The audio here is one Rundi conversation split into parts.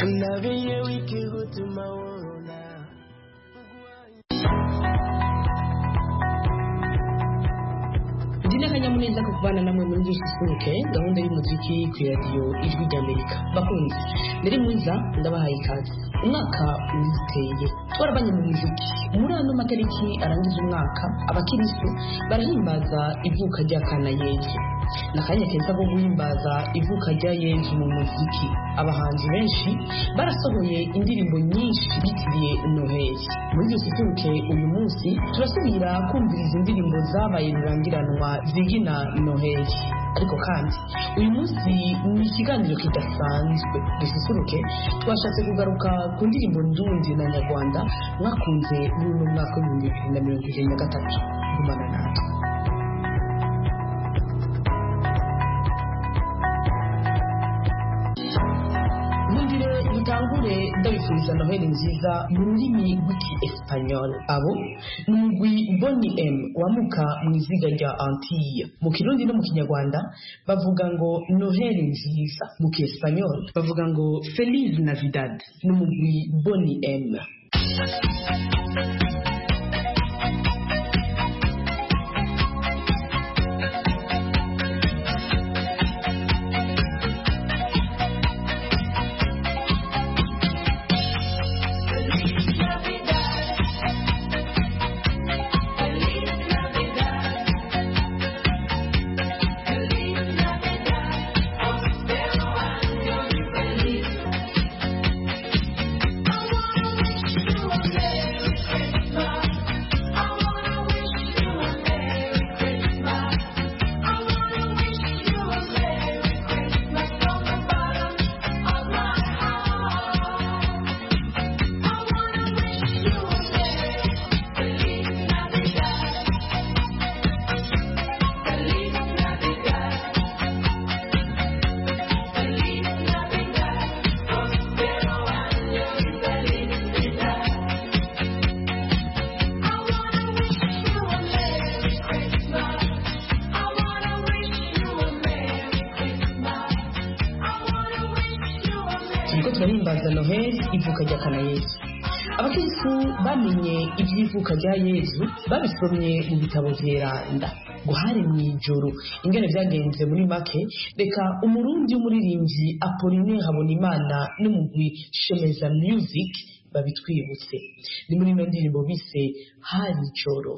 Nabiye wiki gutuma wona Dina kanyamuneza kuvana namwe muri dususuruke gahunda y'umuziki ku radio Ijwi ry'Amerika. Bakunzi, ndari mwiza ndabahaye ikaze. Umwaka witeye twarabanye mu muziki. Muri ano matariki arangiza umwaka abakirisu barahimbaza ivuka rya Kana Yesu. Nakanya keza ko guhimbaza ivuka rya Yesu mu muziki. Abahanzi benshi barasohoye indirimbo nyinshi bitiriye Noheli. Muri dususuruke uyu munsi turasubira kumviriza indirimbo zabaye rurangiranwa zigina Noheli. Ariko kandi uyu munsi ni ikiganiro kidasanzwe. Dususuruke twashatse kugaruka ku ndirimbo ndundi na nyarwanda mwakunze muri uno mwaka wa 2023. Gumana natwe. Mutangure ndabifuriza Noheli nziza mu rurimi rw'Iespanyol. Abo ni umugwi Bonnie M wamuka mu iziga rya Antille. Mu Kirundi no mu Kinyarwanda bavuga ngo Noheli nziza, mu Kiespanyol bavuga ngo Feliz Navidad. Ni umugwi Bonnie M. Turahimbaza Noheli ivuka rya Kana Yesu. Abakristo bamenye iby'ivuka rya Yesu babisomye mu bitabo vyeranda. Guhare mw'ijoro ingene vyagenze muri make reka umurundi w'umuririmbyi Apollinaire Habonimana n'umugwi Shemeza Music babitwibutse. Ni muri ino ndirimbo bise Hari ijoro.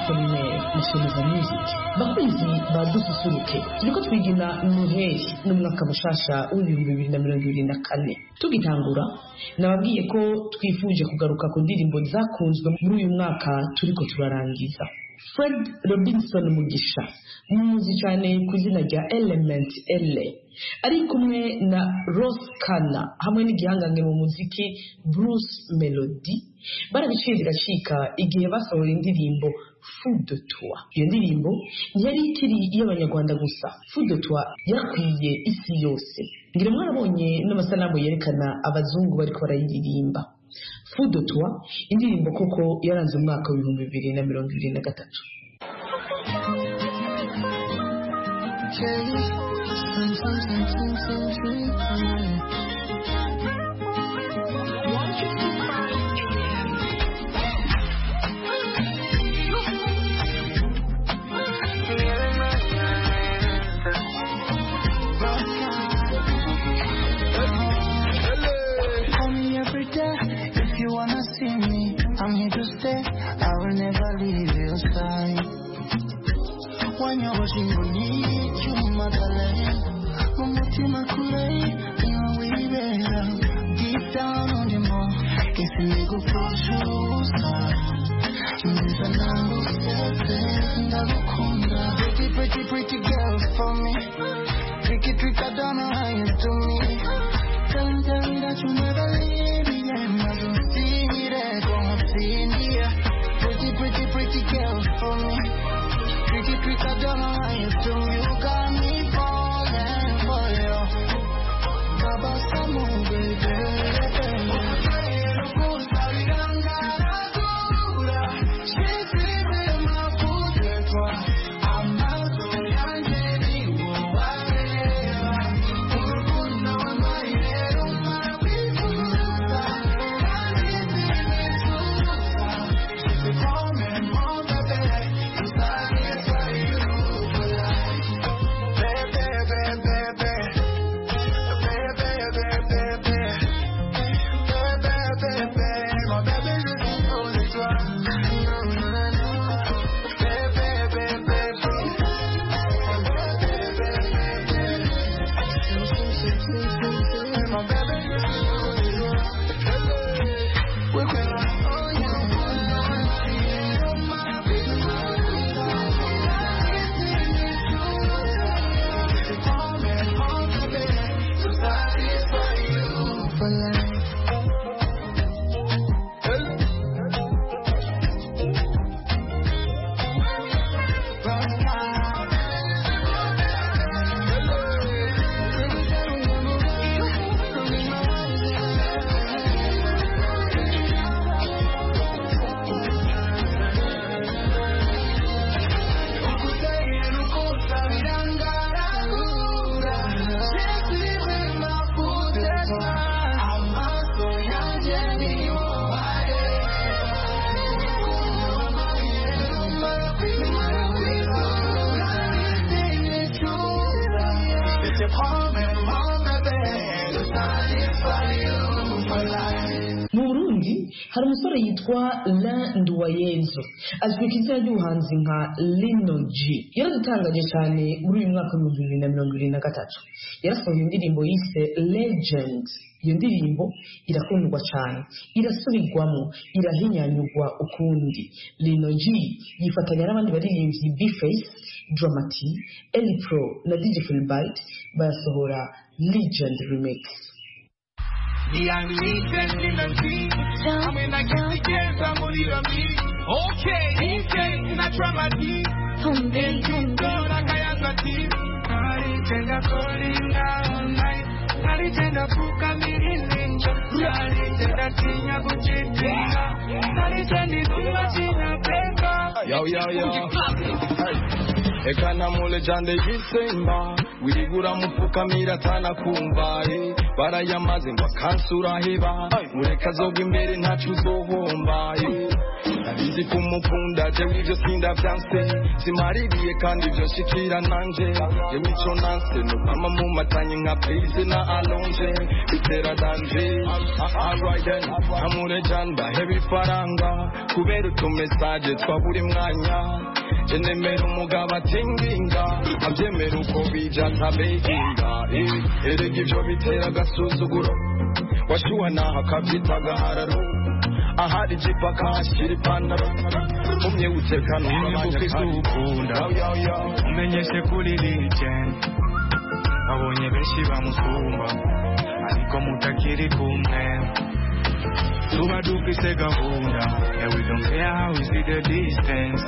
Apollinaire Musomeza Music. Bakunzi badususuruke, turiko twigina Noheli n'umwaka mushasha w'2024. Tugitangura nababwiye ko twifuje kugaruka ku ndirimbo zakunzwe muri uyu mwaka turiko turarangiza. Fred Robinson Mugisha muzi cyane ku izina rya Element L ari kumwe na Ross Kana hamwe n'igihangange mu muziki Bruce Melody barabiciye birashika igihe basohora indirimbo Fou de Toi. Iyo ndirimbo yari ikiri iy'abanyarwanda gusa. Fou de Toi yakwiye isi yose. Ngira mwarabonye n'amasanamu yerekana abazungu bariko barayiririmba. Fou de Toi indirimbo koko yaranze umwaka w'2023. I'm here to stay, I will never leave your side. When you're watching me, you motherland. Mumutima kure, you will deep down on the moon. If you go for shoes, there's an angle pretty, pretty, pretty girl for me. Tricky, trick, I don't know how you do me. Tell me that you never leave me, and I don't see that. Pretty, pretty, pretty girl for me. Tricky, trick, I don't know how you do. You got me falling for you. Baba Samu, baby. hari umusore yitwa Nduwayezu azwi ku izina ry'ubuhanzi nka Lino G. Yaradutangaje cyane muri uyu mwaka wa 2023. Yarasohoye indirimbo yise Legend. Iyo ndirimbo irakundwa cyane, irasubirwamo, irahinyanyurwa ukundi. Lino G yifatanya n'abandi baririmbyi B-Face, Dramati, Elipro na DJ Philbite basohora Legend Remix. The young legend in the street. I mean, I get the girls, I'm only on me. Okay, he's getting a drama deep. And you know, like I am a team. I tend to call him all night. I tend to book a meeting in the I tend to sing a good thing. I tend to do what's in a paper. Yo. Ekana mule jande December wirigura mupfukamira tana kumva barayamaze ngo kansura heba mureka zoga imbere ntacu zohomba nabizi kumukunda jewe ivyo sindavyanse simaririye kandi ivyo nshikira nanje jewe ico nanse nukama mu matanye nka prise na alonje bitera danje alright then amure janda heavy faranga kubera utumesaje twa buri mwanya jenemera umugabo atinginga abyemera uko bija atabehinga erega ivyo bitera agasuzuguro washuwa naho akavyita gahararo ahari jipa kashira ipantaro umye utekano ukunda umenyeshe kuri legend babonye benshi bamusumba ariko mutakiri kumwe tuba dufise gahunda and we don't care how we see the distance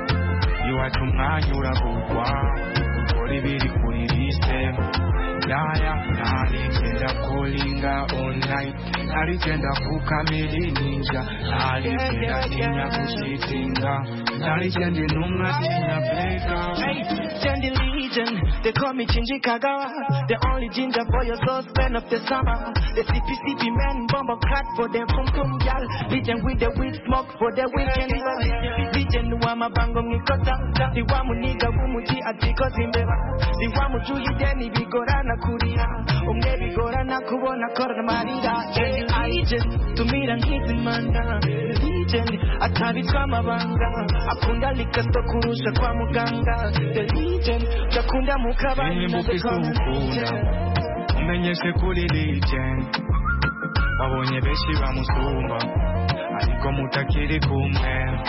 iwacu umwanya uravugwa ukora ibiri kuri liste yaya naligenda kolinga online naligenda kukamili ninja naligenda tinya kushitinga naligenda inumwa tinya pega Chandy Legion, they call me Chinji Kagawa. The only ginger for your soul spend of the summer. The CPCP men bomb a crack for them pum pum gal. Legion with the weed smoke for the weekend. Legion wama bango mikota. The wamu niga wumuji atiko zimbeba. The wamu juli deni bigorana kuria. Umge bigorana kubona korna marida. Chandy Legion, tumira ngizi manda. Legion, atabi kama banga. Akunda likasto kurusha kwa muganga. The Legion, chakunda mukabani na the Legion. Umenyeshe kuri legend babonye benshi bamusumba ariko mutakiri kumwe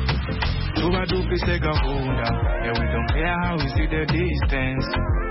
tuba dufise gahunda and we don't care how we see the distance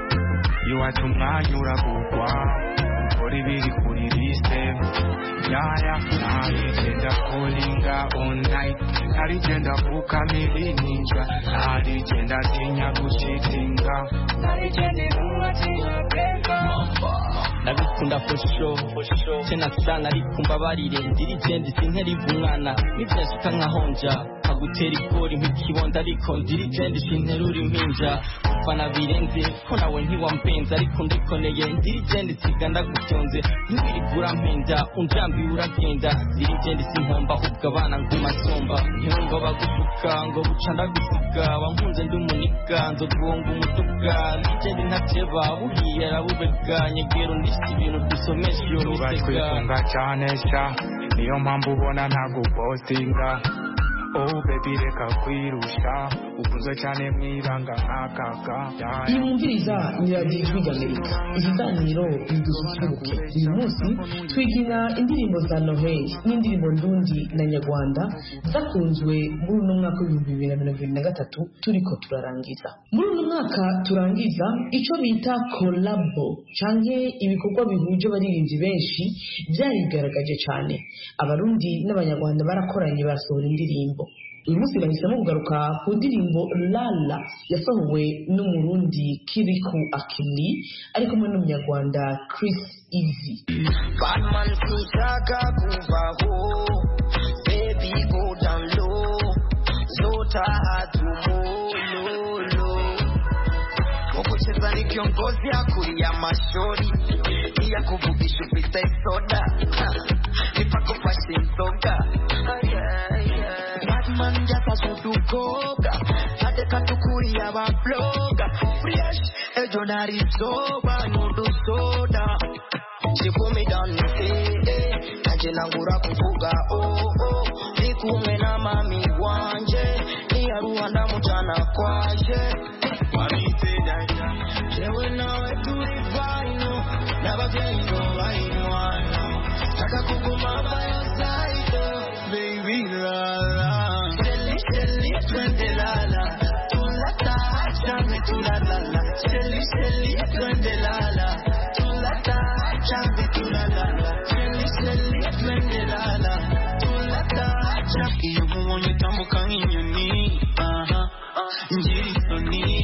iwacu umwanya uravugwa ukora ibiri kuri liste yaya naligenda kolinga online naligenda kukamili ninja naligenda tinya gushitinga naligenda inumwa tinya pega ndabikunda for sure tena sana ariko mbabarire dirigende sintera umwana nivyashika nkahonja agutera ikori nk'ikibonda ariko dirigende sinterura impinja fana birenze ko nawe ntiwampenza ariko ndikoneye dirigende siganda gutonze ntibirigura mpenda unjambi uragenda dirigende sinkomba ubwo abana ngumasomba ntiwumva bagushuka ngo buca ndagusiga wankunze ndi umuniga nzoguhonga umuduga dirigende ntateba buhiye arabubega nyegero ndisi ibintu dusomesha iyo twifunga cyane sha niyo mpamvu ubona ntagupostinga oh baby reka kwirusha ukunze cyane mwibanga nk'akaka iyi mwumviriza ni radiyo ijwi ry'Amerika ikiganiro bidususuruke uyu munsi twigira indirimbo za Noheli n'indirimbo ndundi na nyarwanda zakunzwe muri uno mwaka w'ibihumbi bibiri na mirongo ibiri na gatatu turiko turarangiza muri uno mwaka turangiza ico bita kolabo canke ibikorwa bihuje abaririmbyi benshi byarigaragaje cyane abarundi n'abanyarwanda barakoranye basohora indirimbo uyu munsi bahisemo kugaruka ku ndirimbo Lala yasohowe n'umurundi Kiriku Akili ari kumwe n'umunyarwanda Chris Easy. Batman kutaka kuvaho baby go down low zota hatumulolo mukucheza ni kiongozi akulia mashori iya kuvugisha pita isoda nipako fashion soga Batman jasa sutukoga hade katukuri ya waploga fresh ejo narizoba nudu soda chikumi dani kaje nangura kufuga nikumwe na mami wanje ni aruanda mutana kwaje wamite dada jewe nawe tulivaino nabagendo vainoano taka kuguma bayo saito baby lala Shelly twende lala tulata chame tulalala Shelly twende lala tulata chame tulalala Shelly twende lala tulata chame iyo muonye tambuka inyoni njiri soni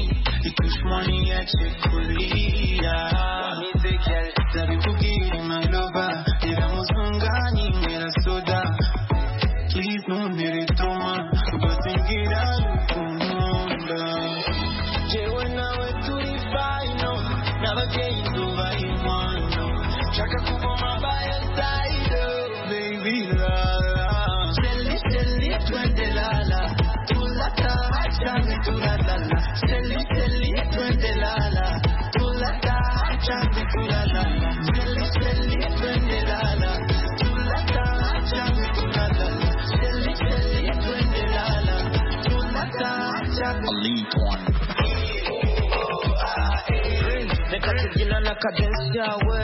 kadesha we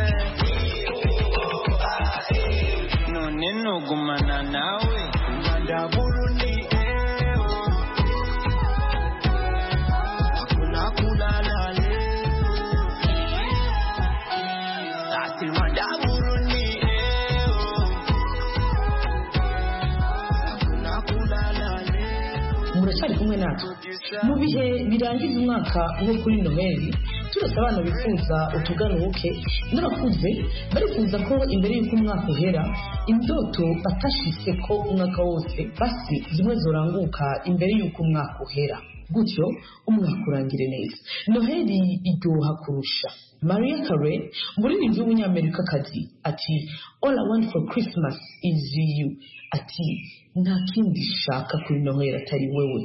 none nogumana nawe ndaburundi hakuna kulala muracyari kumwe natwe mu bihe birangiza umwaka nko kuri Noheli turasa abana bifuza utugaruke n'abakuze barifuza ko imbere y'uko umwaka uhera indoto batashitse ko umwaka wose basi zimwe zoranguka imbere y'uko umwaka uhera gutyo umwaka urangire neza. Noheli iryoha kurusha. Mariah Carey umuririmbyi w'umunyamerikakazi ati all I want for Christmas is you, ati nta kindi shaka kuri Noheli atari wewe.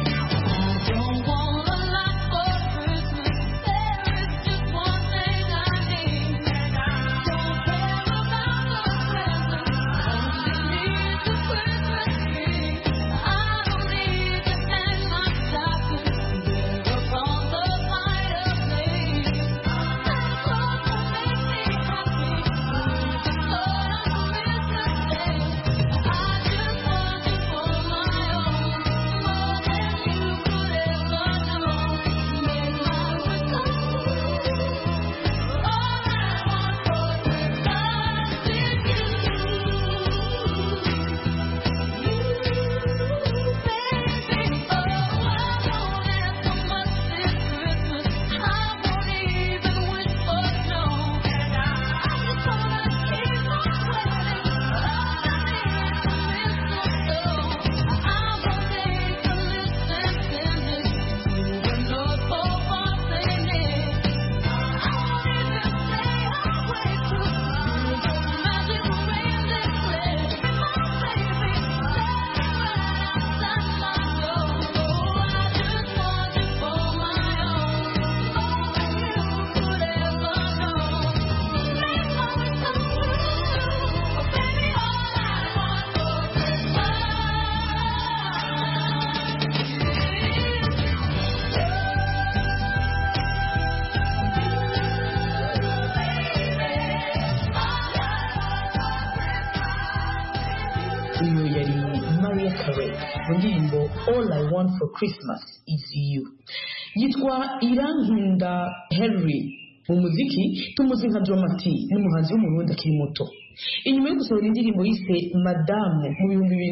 Ndirimbo All I Want for Christmas is You yitwa Irankunda Henry. Mu muziki tumuzi nka Dramati n'umuhanzi w'umurundi akiri muto. Inyuma yo gusohora indirimbo yise Madame mu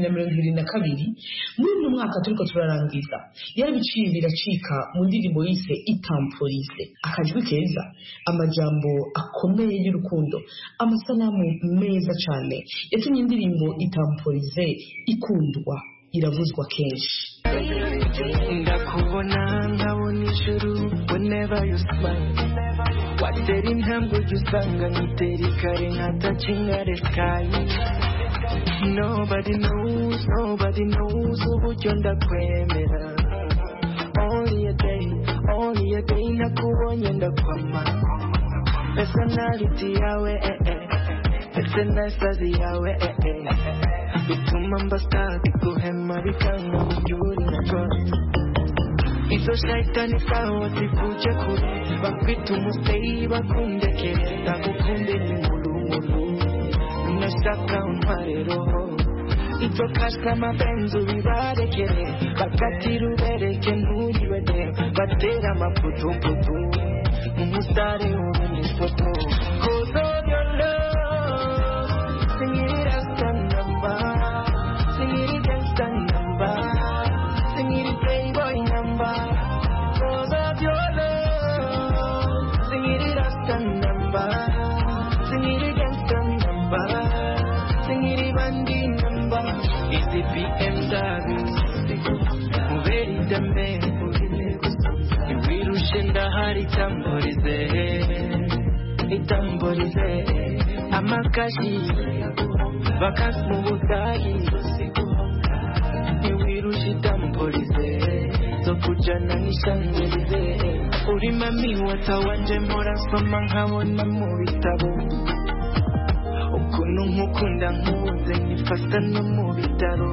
2022 muri uyu mwaka turiko turarangiza yarabiciye biracika mu ndirimbo yise Itampolize, akajwi keza, amajambo akomeye y'urukundo, amasanamu meza cyane yatumye indirimbo Itampolize ikundwa iravuzwa kenshi. ndakubona nkabona ijuru whenever you smile watera intambwe ujya usanga nkitera ikare nka touching the sky. Nobody knows uburyo ndakwemera. Only a day nakubonye ndakwama. Personality yawe SNS yawe bituma mbasitari guhema bikanga mu byuri nakora. Izo shayitani zawe zikuje kure bakwita umuseyi bakundekere ndagukunde n'ingurumuru unashaka untware roho. Izo kasha amabenzi ubibarekere bakatira ubereke ntuyibede batera amaputuputu umusare ubona ifoto. Cause of your love sing it as the number, sing it against the number, sing it playboy number. Cause of your love sing it as the number, sing it against the number, sing it bandi number. Is it BMW muberi dambe iwirushenda hari itamborize amakashi bakasi mu budayi iwirusha itamborize zo kujana n'ishangirize. Uri mami watawanje mpora nsoma nkabona mu bitabo ukuntu nkukunda nkuze nifata no mu bitaro.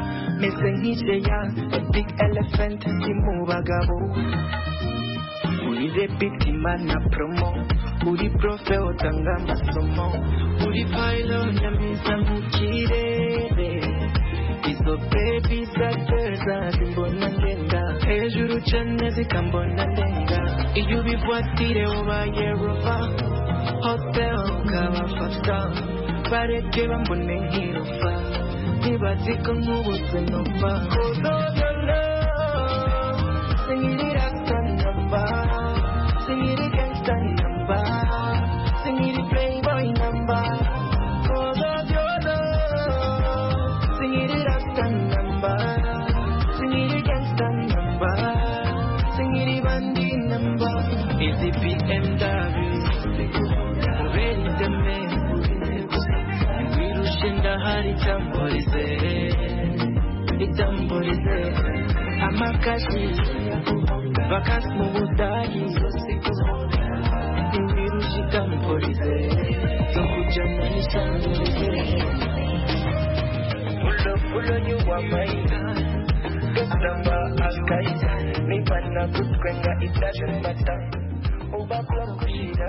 Meze nk'isheya a big elephant ndi mu bagabo uri victima na promo uri profe utanga amasomo uri pilot nyamiza mu kirere izo baby zateza zimbona ngenda hejuru cyane zikambona ndenga iyo ubivuatire ubaye rover hotel ukabafata bareke bambone nk'irofa ntibaziko nk'ubutse nova sing it rasta number sing it gangsta number sing it playboy number cause of your love sing it rasta number sing it gangsta number sing it bandi number is it BMW ready to make wirushinda hari itamborize amakashi vacances mu budagi wirushika mborize zo kuja muri sandorize pulo you are mine gamba akaita nipana kutwenga it doesn't matter uba kushira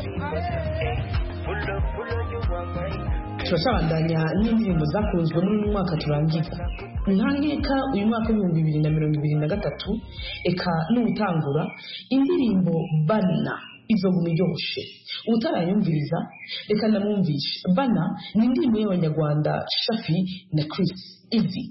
pulo you are mine. turasabandanya n'indirimbo zakunzwe muri uyu mwaka turangiza nta nkeka uyu mwaka w'2023 eka n'ubutangura indirimbo Bana izoguma iryoshe utarayumviriza reka ndamwumvishe Bana ni indirimbo y'abanyarwanda Shafi na Chris Easy.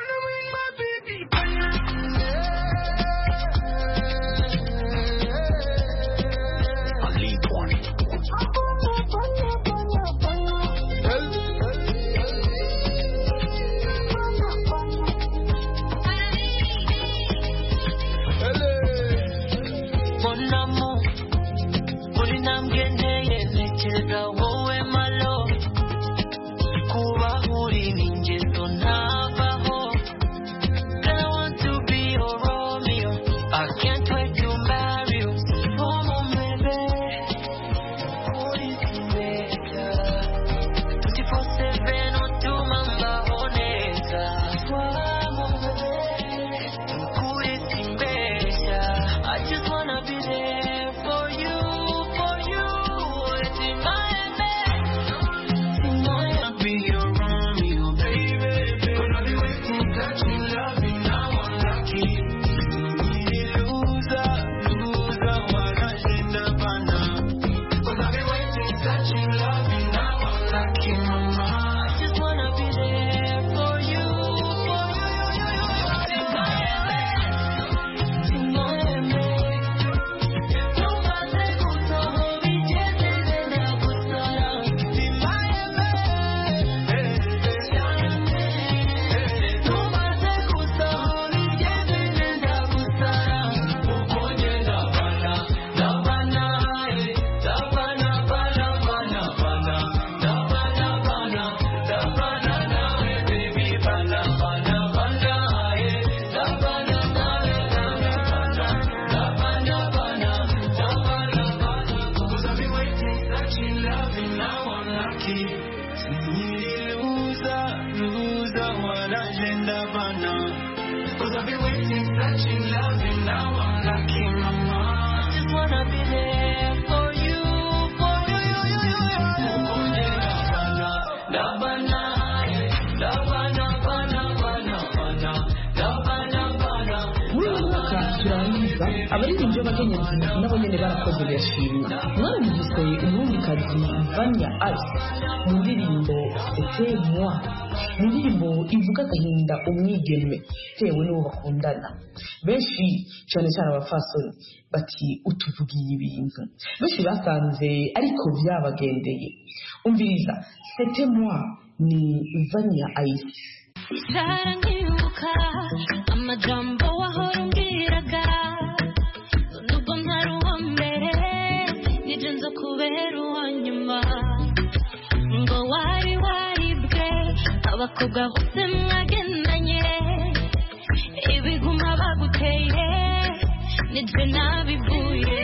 abaririmbyi b'abakenyezi nabo nyene barakoze birashimwa mwarumvise umurundikazi Vanya Ice mu ndirimbo C'était moi ni indirimbo ivuga agahinda umwigeme tewe n'uwo bakundana benshi cyane cyane abafasoni bati utuvugiye ibintu benshi basanze ariko byabagendeye umviriza C'était moi ni Vanya Ice. Isarangiruka amajambo wahorumbiraga nubwo ntari uwa mbere nije nzo kubera uwa nyuma ngo wari waribwe abakobwa bose mwagendanye ibiguma baguteye nije nabivuye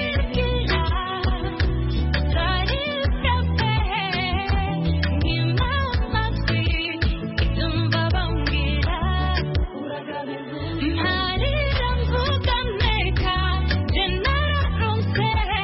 Hari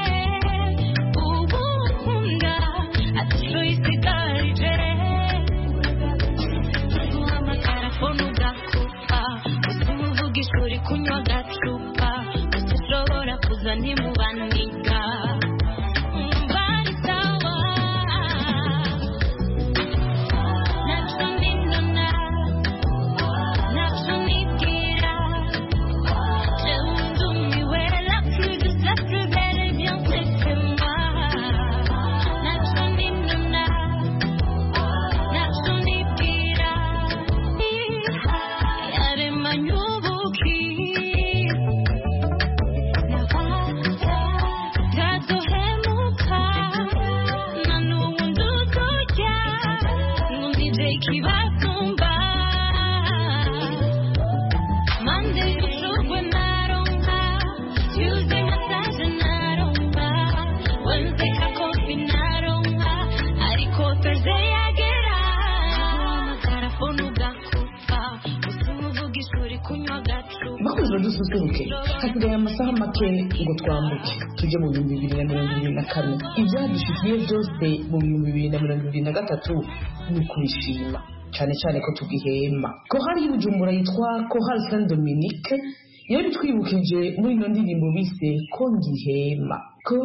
ngo dususuruke hasigaye amasaha make ngo twambuke tujye mu 2024 ibyadushikiye byose mu 2023 ni kubishima cyane cyane ko tugihema ko hari Bujumbura yitwa ko hari Saint Dominique yari twibukije muri ino ndirimbo bise ko ngihema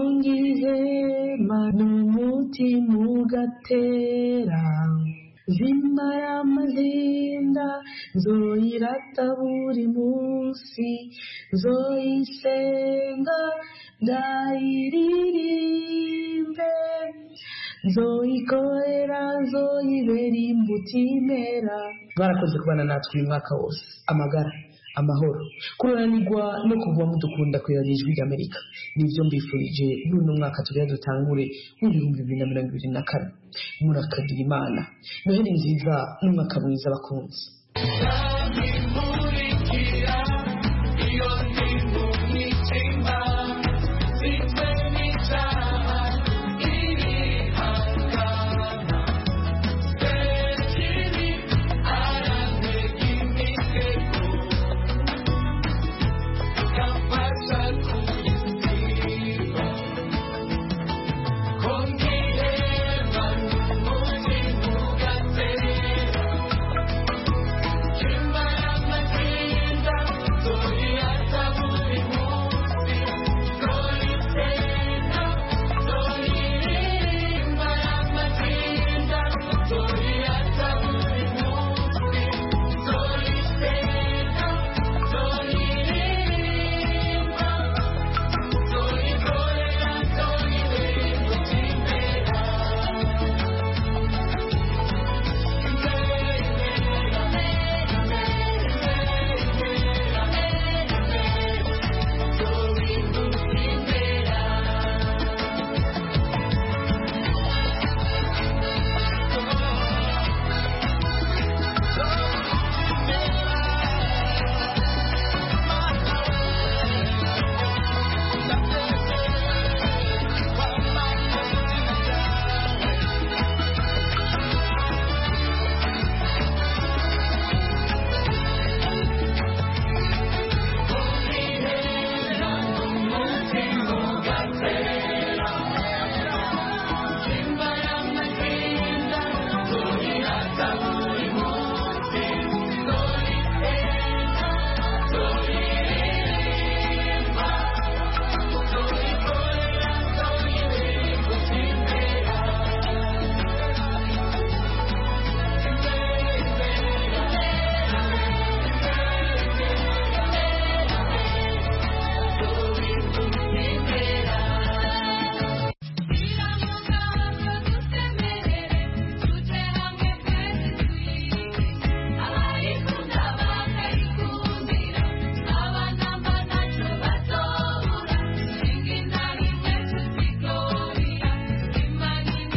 n'umutima ugatera zimara amazinda nzoyirata buri munsi nzoyisenga ndayiririmbe nzoyikorera nzoyibera imbutimera. Barakoze kubana natwe uyu mwaka wose, amagara amahoro kuranirwa no kuva mudukunda kwirana ijwi ry'Amerika nivyo mbifurije n'uno mwaka turiya dutangure w'ibihumbi 2024 murakagira Imana noheri nziza n'umwaka mwiza bakunzi.